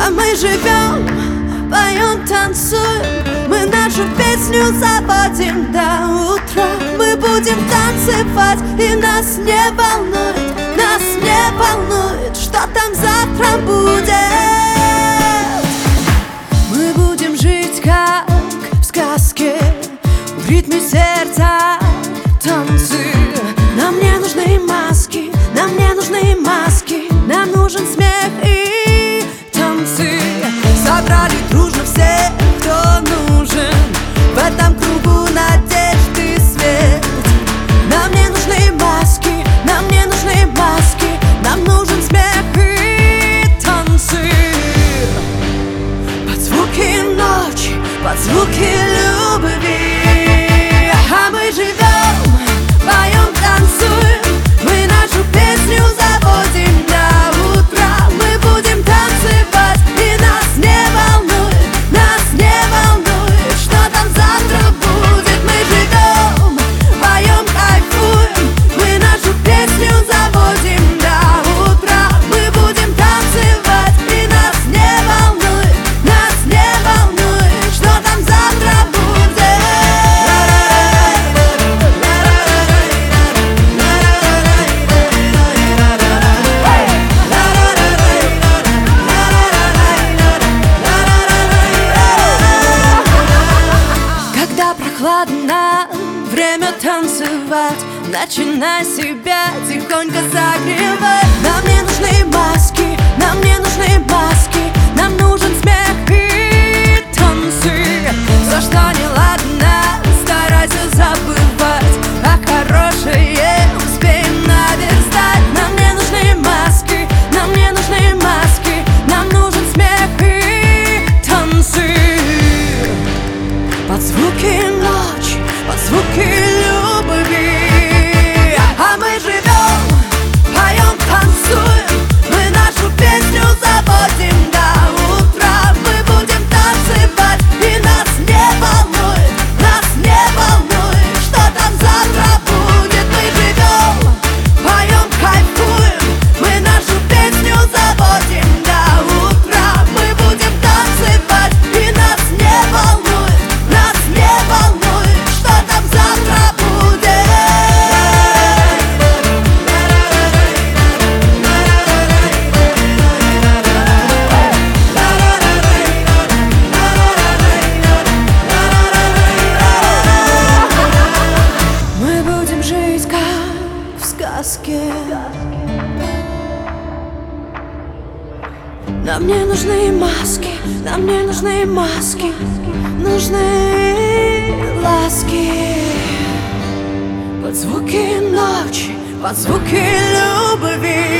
А мы живем, поем, танцуем, мы нашу песню заводим до утра. Мы будем танцевать, и нас не волнует, что там завтра будет. Мы будем жить, как в сказке, в ритме сердца танцы. Нам не нужны маски, нам не нужны маски, нам нужен смех и танцы. Собрали дружно всех, кто нужен в этом кругу надежды свет. Нам не нужны маски, нам не нужны маски, нам нужен смех и танцы. Под звуки ночи, под звуки любви. А мы живем, поем, танцуем, мы нашу песню заводим до утра. Мы будем танцевать, и нас не волнует, что там завтра будет. Мы живем, поем, кайфуем, мы нашу песню заводим до утра. Мы будем танцевать, и нас не волнует, что там завтра будет. Когда прохладно, время танцевать, начинай себя тихонько согревать. Нам не нужны маски, нам не нужны маски, нам нужен смех и танцы. За что не ладно, старайся забывать, а хорошее успеем наверстать. Нам не нужны маски, нам не нужны маски, нам нужен смех и танцы. Под звуки ночи, под звуки любви. А мы живем, поем, танцуем, мы нашу песню заводим до утра. Мы будем танцевать, и нас не волнует, что там завтра будет. Мы живем, поем, кайфуем, мы нашу песню заводим до утра. Мы будем танцевать, и нас не волнует, что там завтра будет. Мы будем жить, как в сказке. Нам не нужны маски, нам не нужны маски, нужны ласки. Под звуки ночи, под звуки любви.